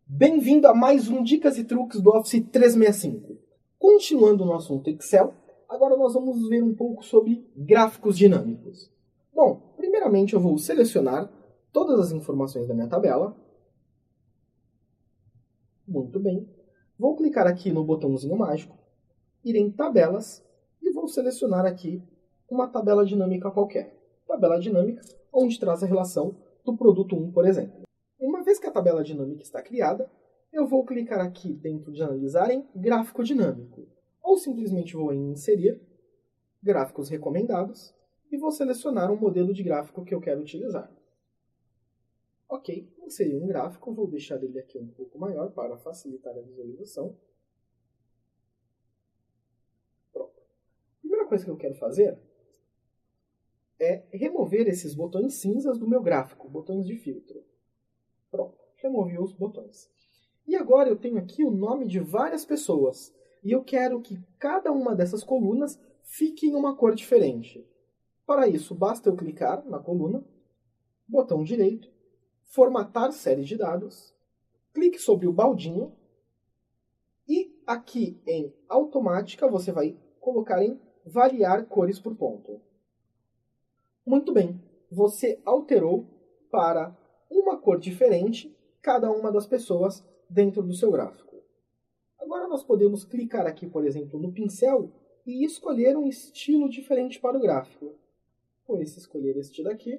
Bem-vindo a mais um Dicas e Truques do Office 365. Continuando no assunto Excel, agora nós vamos ver um pouco sobre gráficos dinâmicos. Bom, primeiramente eu vou selecionar todas as informações da minha tabela. Muito bem. Vou clicar aqui no botãozinho mágico, ir em Tabelas e vou selecionar aqui uma tabela dinâmica qualquer. Tabela dinâmica, onde traz a relação do produto 1, por exemplo. Uma vez que a tabela dinâmica está criada, eu vou clicar aqui dentro de analisar em gráfico dinâmico, ou simplesmente vou em inserir, gráficos recomendados, e vou selecionar um modelo de gráfico que eu quero utilizar. Ok, inseri um gráfico, vou deixar ele aqui um pouco maior para facilitar a visualização. Pronto. A primeira coisa que eu quero fazer é remover esses botões cinzas do meu gráfico, botões de filtro. Pronto, removi os botões. E agora eu tenho aqui o nome de várias pessoas. E eu quero que cada uma dessas colunas fique em uma cor diferente. Para isso, basta eu clicar na coluna, botão direito, formatar série de dados, clique sobre o baldinho e aqui em automática você vai colocar em variar cores por ponto. Muito bem, você alterou para uma cor diferente cada uma das pessoas dentro do seu gráfico. Agora nós podemos clicar aqui, por exemplo, no pincel e escolher um estilo diferente para o gráfico. Vou escolher este daqui.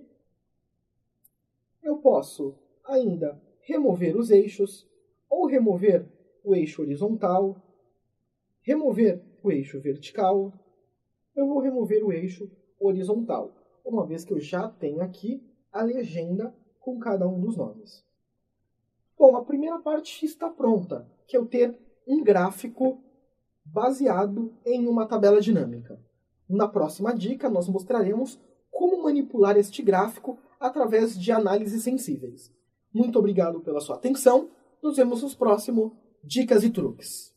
Eu posso ainda remover os eixos, ou remover o eixo horizontal, remover o eixo vertical. Eu vou remover o eixo horizontal, uma vez que eu já tenho aqui a legenda com cada um dos nomes. Bom, a primeira parte está pronta, que é eu ter um gráfico baseado em uma tabela dinâmica. Na próxima dica, nós mostraremos como manipular este gráfico através de análises sensíveis. Muito obrigado pela sua atenção. Nos vemos nos próximos Dicas e Truques.